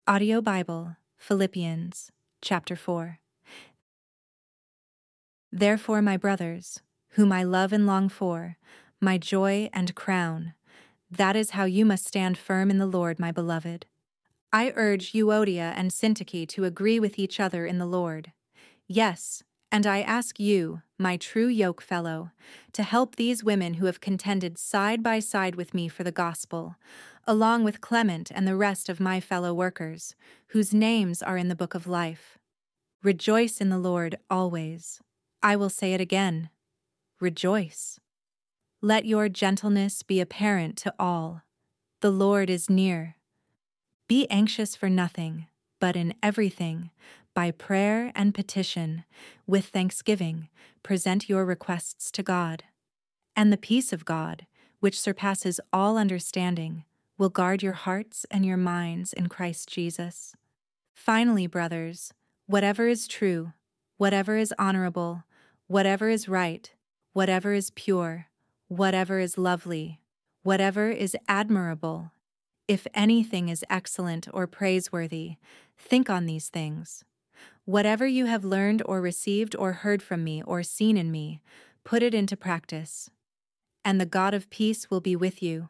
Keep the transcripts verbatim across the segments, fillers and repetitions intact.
Audio Bible, Philippians, chapter four. Therefore, my brothers, whom I love and long for, my joy and crown, that is how you must stand firm in the Lord, my beloved. I urge Euodia and Syntyche to agree with each other in the Lord. Yes, and I ask you, my true yoke fellow, to help these women who have contended side by side with me for the gospel, along with Clement and the rest of my fellow workers, whose names are in the book of life. Rejoice in the Lord always. I will say it again. Rejoice. Let your gentleness be apparent to all. The Lord is near. Be anxious for nothing, but in everything, by prayer and petition, with thanksgiving, present your requests to God. And the peace of God, which surpasses all understanding, will guard your hearts and your minds in Christ Jesus. Finally, brothers, whatever is true, whatever is honorable, whatever is right, whatever is pure, whatever is lovely, whatever is admirable, if anything is excellent or praiseworthy, think on these things. Whatever you have learned or received or heard from me or seen in me, put it into practice, and the God of peace will be with you.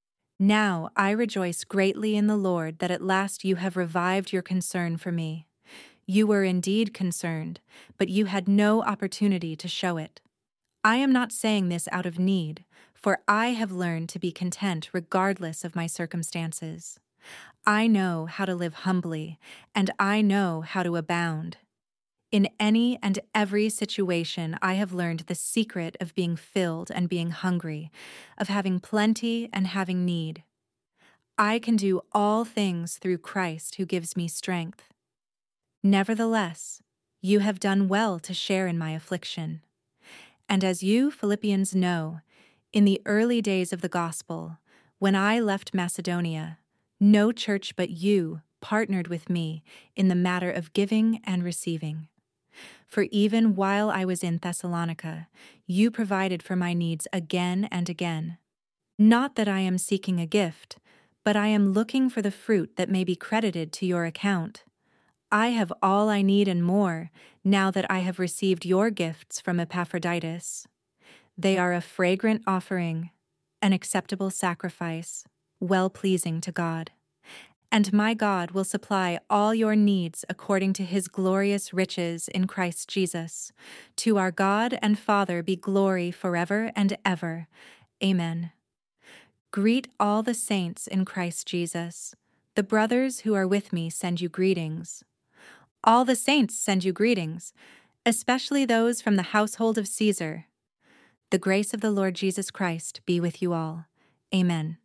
Now I rejoice greatly in the Lord that at last you have revived your concern for me. You were indeed concerned, but you had no opportunity to show it. I am not saying this out of need, for I have learned to be content regardless of my circumstances. I know how to live humbly, and I know how to abound. In any and every situation, I have learned the secret of being filled and being hungry, of having plenty and having need. I can do all things through Christ who gives me strength. Nevertheless, you have done well to share in my affliction. And as you, Philippians, know, in the early days of the gospel, when I left Macedonia, no church but you partnered with me in the matter of giving and receiving. For even while I was in Thessalonica, you provided for my needs again and again. Not that I am seeking a gift, but I am looking for the fruit that may be credited to your account. I have all I need and more, now that I have received your gifts from Epaphroditus. They are a fragrant offering, an acceptable sacrifice, well-pleasing to God. And my God will supply all your needs according to his glorious riches in Christ Jesus. To our God and Father be glory forever and ever. Amen. Greet all the saints in Christ Jesus. The brothers who are with me send you greetings. All the saints send you greetings, especially those from the household of Caesar. The grace of the Lord Jesus Christ be with you all. Amen.